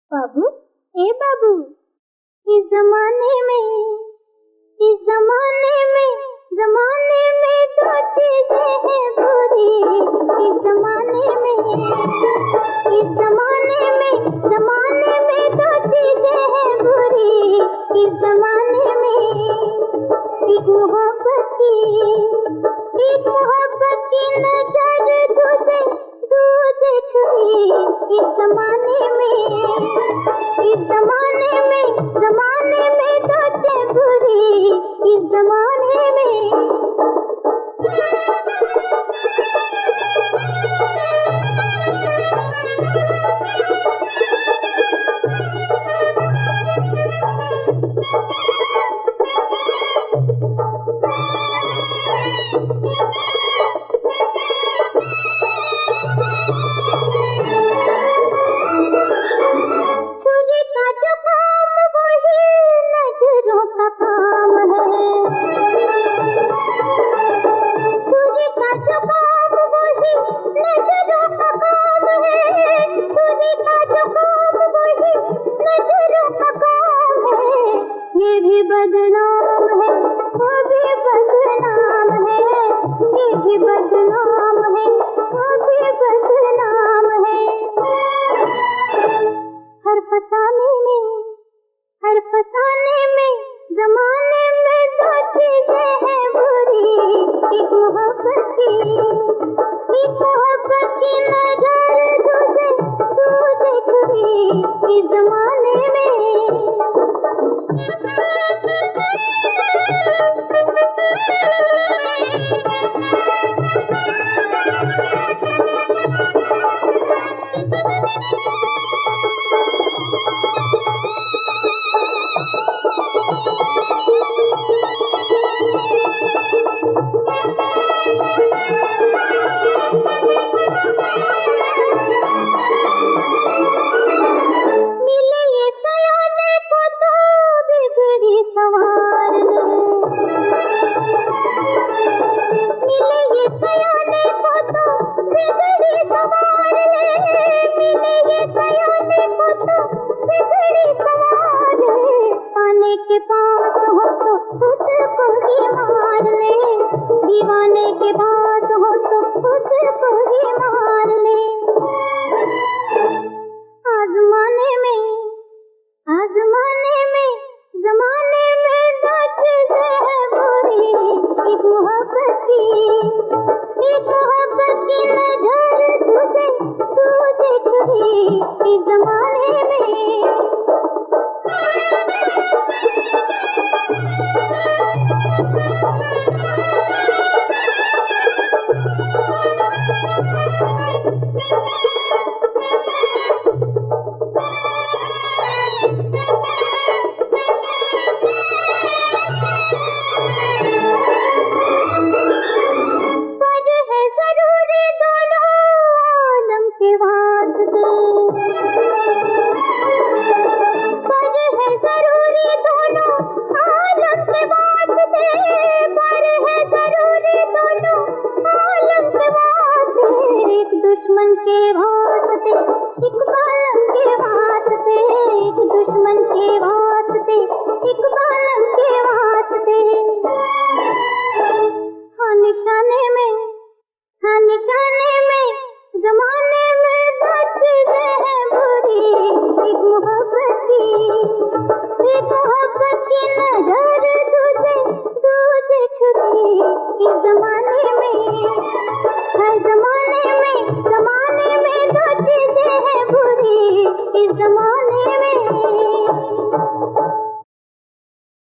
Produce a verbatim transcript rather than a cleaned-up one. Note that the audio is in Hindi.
बाबू, ए बाबू, इस जमाने में इस जमाने में जमाने में दो चीजें हैं बुरी। इस जमाने में इस जमाने में जमाने में दो चीजें हैं बुरी। इस जमाने में एक मोहब्बत की एक मोहब्बत की नजर तुझे दूजे छुई। इस जमाने में इस जमाने में जमाने में दो चीजें बुरी। इस जमाने में बदनाम है, वो भी बदनाम है, ये भी बदनाम है, वो भी बदनाम है। हर फसाने में हर फसाने में जमाने में दो चीजें हैं बुरी। एक मोहब्बत की एक मोहब्बत की नजर तुझे तुझे छुई। इस जमाने में के पास हो तो खुद को ही मार ले, दीवाने के पास हो तो खुद को ही मार ले। आजमाने में आजमाने में जमाने में दो चीजें हैं बुरी। एक मोहब्बत की एक मोहब्बत की नजर तुझे तुझे छुई। इस जमाने में दुश्मन के वास्ते एक बालम के वास्ते एक दुश्मन के वास्ते एक बालम के वास्ते। हाँ निशाने में हाँ निशाने में जमाने में दो चीजें हैं बुरी। एक मोहब्बत की एक मोहब्बत की